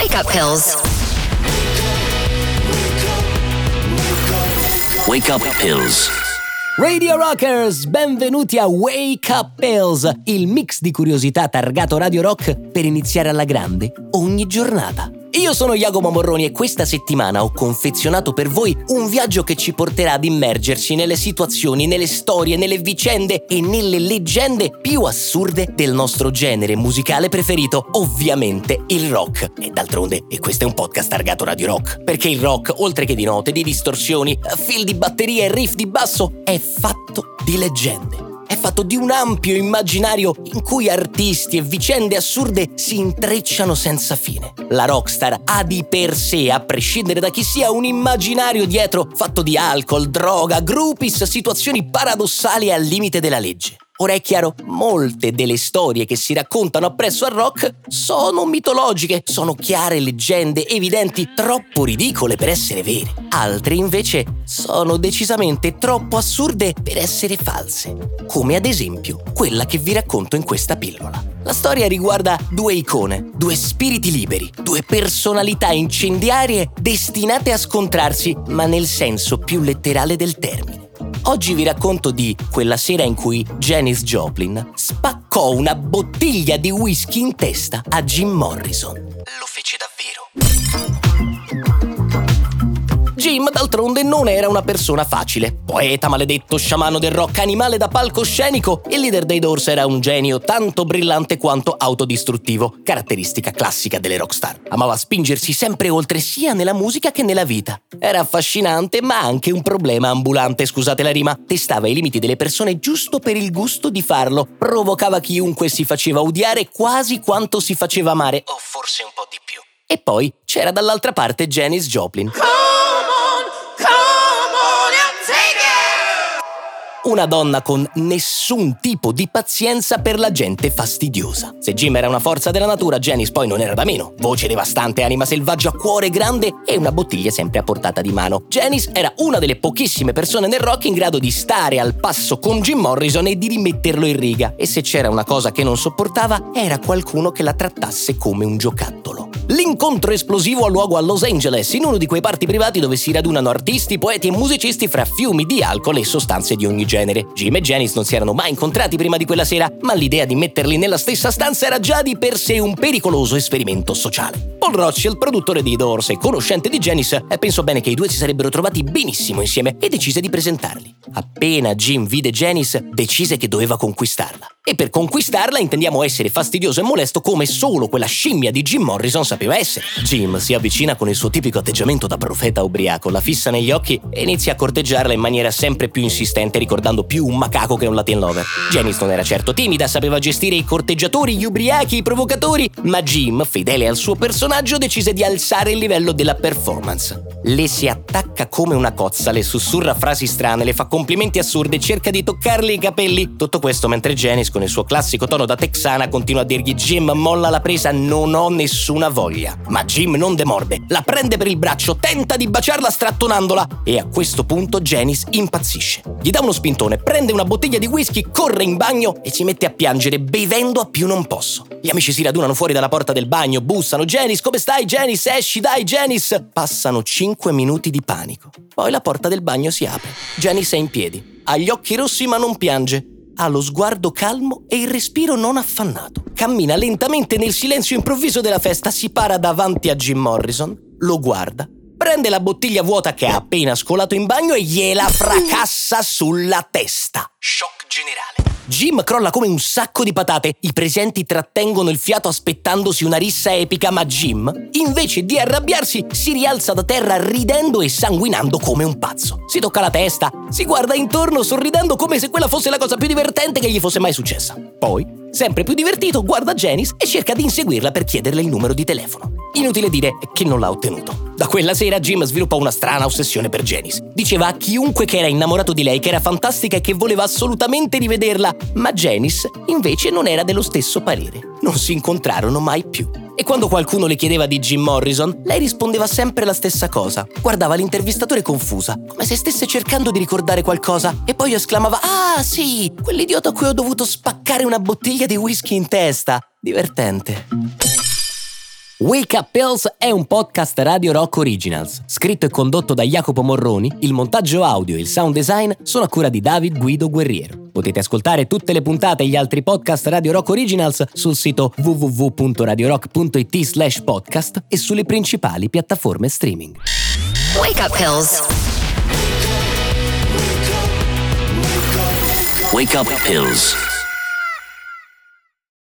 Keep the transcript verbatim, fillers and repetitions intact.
Wake up pills. Wake up pills. Radio Rockers, benvenuti a Wake Up Pills, il mix di curiosità targato Radio Rock per iniziare alla grande ogni giornata. Io sono Jacopo Morroni e questa settimana ho confezionato per voi un viaggio che ci porterà ad immergerci nelle situazioni, nelle storie, nelle vicende e nelle leggende più assurde del nostro genere musicale preferito, ovviamente il rock. E d'altronde, e questo è un podcast targato Radio Rock, perché il rock, oltre che di note, di distorsioni, fill di batteria e riff di basso, è fatto di leggende. È fatto di un ampio immaginario in cui artisti e vicende assurde si intrecciano senza fine. La rockstar ha di per sé, a prescindere da chi sia, un immaginario dietro fatto di alcol, droga, groupies, situazioni paradossali al limite della legge. Ora è chiaro, molte delle storie che si raccontano appresso al rock sono mitologiche, sono chiare leggende evidenti, troppo ridicole per essere vere. Altre invece sono decisamente troppo assurde per essere false, come ad esempio quella che vi racconto in questa pillola. La storia riguarda due icone, due spiriti liberi, due personalità incendiarie destinate a scontrarsi, ma nel senso più letterale del termine. Oggi vi racconto di quella sera in cui Janis Joplin spaccò una bottiglia di whisky in testa a Jim Morrison. Lo fece davvero. Jim, d'altronde, non era una persona facile. Poeta maledetto, sciamano del rock, animale da palcoscenico, il leader dei Doors era un genio tanto brillante quanto autodistruttivo, caratteristica classica delle rockstar. Amava spingersi sempre oltre sia nella musica che nella vita. Era affascinante, ma anche un problema ambulante, scusate la rima. Testava i limiti delle persone giusto per il gusto di farlo. Provocava chiunque, si faceva odiare quasi quanto si faceva amare, o forse un po' di più. E poi c'era dall'altra parte Janis Joplin. Una donna con nessun tipo di pazienza per la gente fastidiosa. Se Jim era una forza della natura, Janis poi non era da meno. Voce devastante, anima selvaggia, cuore grande e una bottiglia sempre a portata di mano. Janis era una delle pochissime persone nel rock in grado di stare al passo con Jim Morrison e di rimetterlo in riga. E se c'era una cosa che non sopportava, era qualcuno che la trattasse come un giocattolo. L'incontro esplosivo ha luogo a Los Angeles, in uno di quei party privati dove si radunano artisti, poeti e musicisti fra fiumi di alcol e sostanze di ogni genere. Jim e Janis non si erano mai incontrati prima di quella sera, ma l'idea di metterli nella stessa stanza era già di per sé un pericoloso esperimento sociale. Paul Rothschild, produttore di Doors e conoscente di Janis, pensò bene che i due si sarebbero trovati benissimo insieme e decise di presentarli. Appena Jim vide Janis, decise che doveva conquistarla. E per conquistarla intendiamo essere fastidioso e molesto come solo quella scimmia di Jim Morrison sapeva essere. Jim si avvicina con il suo tipico atteggiamento da profeta ubriaco, la fissa negli occhi e inizia a corteggiarla in maniera sempre più insistente, ricordando più un macaco che un Latin lover. Janis non era certo timida, sapeva gestire i corteggiatori, gli ubriachi, i provocatori, ma Jim, fedele al suo personaggio, decise di alzare il livello della performance. Le si attacca come una cozza, le sussurra frasi strane, le fa complimenti assurdi e cerca di toccarle i capelli. Tutto questo mentre Janis, con il suo classico tono da texana, continua a dirgli: Jim, molla la presa, non ho nessuna voglia. Ma Jim non demorde, la prende per il braccio, tenta di baciarla strattonandola e a questo punto Janis impazzisce. Gli dà uno spintone, prende una bottiglia di whisky, corre in bagno e si mette a piangere bevendo a più non posso. Gli amici si radunano fuori dalla porta del bagno, bussano: Janis, come stai? Janis, esci, dai, Janis! Passano cinque minuti di panico. Poi la porta del bagno si apre. Janis è in piedi, ha gli occhi rossi ma non piange. Ha lo sguardo calmo e il respiro non affannato. Cammina lentamente nel silenzio improvviso della festa, si para davanti a Jim Morrison, lo guarda, prende la bottiglia vuota che ha appena scolato in bagno e gliela fracassa sulla testa. Shock generale. Jim crolla come un sacco di patate, i presenti trattengono il fiato aspettandosi una rissa epica, ma Jim, invece di arrabbiarsi, si rialza da terra ridendo e sanguinando come un pazzo. Si tocca la testa, si guarda intorno sorridendo come se quella fosse la cosa più divertente che gli fosse mai successa. Poi, sempre più divertito, guarda Janis e cerca di inseguirla per chiederle il numero di telefono. Inutile dire che non l'ha ottenuto. Da quella sera Jim sviluppò una strana ossessione per Janis. Diceva a chiunque che era innamorato di lei che era fantastica e che voleva assolutamente rivederla, ma Janis invece non era dello stesso parere. Non si incontrarono mai più. E quando qualcuno le chiedeva di Jim Morrison, lei rispondeva sempre la stessa cosa. Guardava l'intervistatore confusa, come se stesse cercando di ricordare qualcosa, e poi esclamava: «Ah, sì, quell'idiota a cui ho dovuto spaccare una bottiglia di whisky in testa. Divertente». Wake Up Pills è un podcast Radio Rock Originals, scritto e condotto da Jacopo Morroni. Il montaggio audio e il sound design sono a cura di David Guido Guerriero. Potete ascoltare tutte le puntate e gli altri podcast Radio Rock Originals sul sito w w w punto radio rock punto i t slash podcast e sulle principali piattaforme streaming. Wake Up Pills. Wake Up Pills.